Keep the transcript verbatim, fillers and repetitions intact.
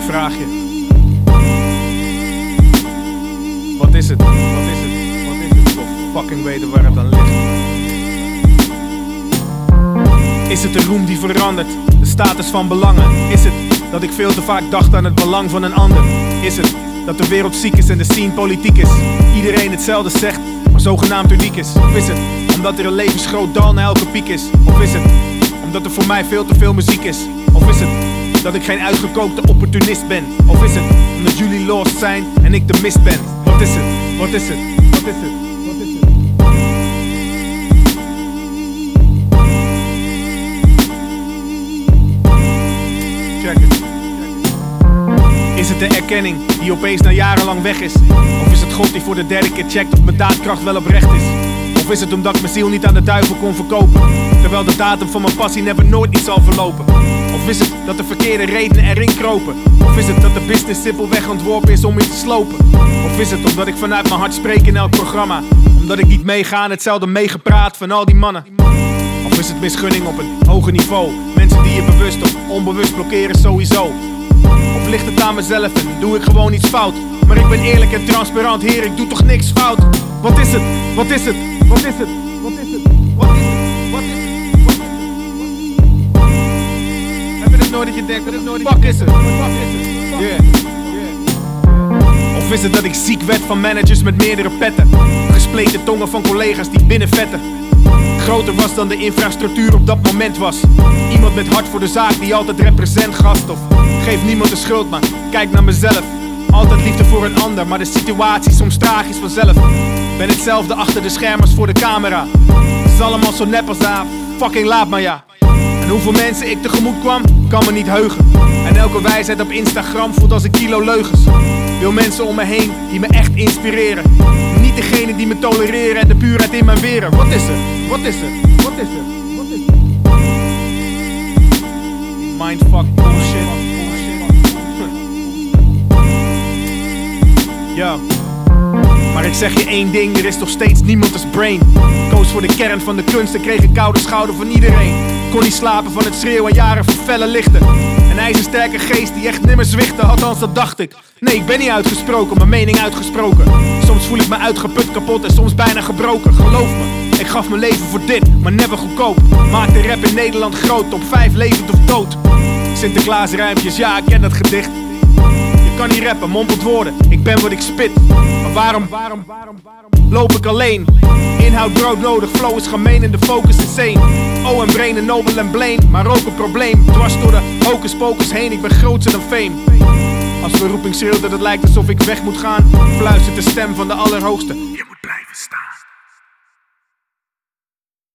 leven vraag je. Wat is het? Wat is het? Wat is het? Ik wil fucking weten waar het aan ligt. Is het de roem die verandert? De status van belangen? Is het dat ik veel te vaak dacht aan het belang van een ander? Is het dat de wereld ziek is en de scene politiek is? Iedereen hetzelfde zegt, maar zogenaamd uniek is? Of is het omdat er een levensgroot dal na elke piek is? Of is het omdat er voor mij veel te veel muziek is? Of is het dat ik geen uitgekookte opportunist ben? Of is het omdat jullie lost zijn en ik de mist ben? Wat is het? Wat is het? Wat is het? Wat is het? Check it. Is het de erkenning die opeens na jarenlang weg is? Of is het God die voor de derde keer checkt of mijn daadkracht wel oprecht is? Of is het omdat ik mijn ziel niet aan de duivel kon verkopen, terwijl de datum van mijn passie never nooit niet zal verlopen? Of is het dat de verkeerde redenen erin kropen? Of is het dat de business simpelweg ontworpen is om je te slopen? Of is het omdat ik vanuit mijn hart spreek in elk programma, omdat ik niet meega aan hetzelfde meegepraat van al die mannen? Of is het misgunning op een hoger niveau? Mensen die je bewust of onbewust blokkeren sowieso. Of ligt het aan mezelf en doe ik gewoon iets fout? Maar ik ben eerlijk en transparant, heer, ik doe toch niks fout? Wat is het? Wat is het? Wat is het? Wat is het? Wat is het? Wat is het? Wat is het? Heb je het nooit dat je denkt, fuck is het? Fuck is het? Yeah. Of is het dat ik ziek werd van managers met meerdere petten? Gespleten tongen van collega's die binnenvetten. Groter was dan de infrastructuur op dat moment was. Iemand met hart voor de zaak die altijd represent gast. Of geef niemand de schuld, maar kijk naar mezelf. Altijd liefde voor een ander, maar de situatie soms tragisch vanzelf. Ben hetzelfde achter de schermen als voor de camera. Het is allemaal zo nep als daar, fucking laat maar ja. En hoeveel mensen ik tegemoet kwam, kan me niet heugen. En elke wijsheid op Instagram voelt als een kilo leugens. Wil mensen om me heen die me echt inspireren. Niet degene die me tolereren en de puurheid in mijn weren. Wat is er? Wat is er? Wat is er? Wat is er? Mindfuck bullshit. Ja. Maar ik zeg je één ding, er is nog steeds niemand als Brain. Koos voor de kern van de kunst en kreeg een koude schouder van iedereen. Kon niet slapen van het schreeuwen, jaren van felle lichten. Een ijzersterke geest die echt nimmer zwichtte, althans dat dacht ik. Nee, ik ben niet uitgesproken, mijn mening uitgesproken. Soms voel ik me uitgeput, kapot en soms bijna gebroken. Geloof me, ik gaf mijn leven voor dit, maar never goedkoop. Maak de rap in Nederland groot, top vijf levend of dood. Sinterklaas rijmpjes, ja ik ken dat gedicht. Ik kan niet rappen, mompelt woorden, ik ben wat ik spit. Maar waarom, waarom, waarom, waarom loop ik alleen? Inhoud brood nodig, flow is gemeen en de focus is insane. Oh en brain, een nobel en blame, maar ook een probleem. Dwars door de hocus pocus heen, ik ben groter dan fame. Als mijn roeping schreeuwt dat het lijkt alsof ik weg moet gaan, fluistert de stem van de Allerhoogste: je moet blijven staan.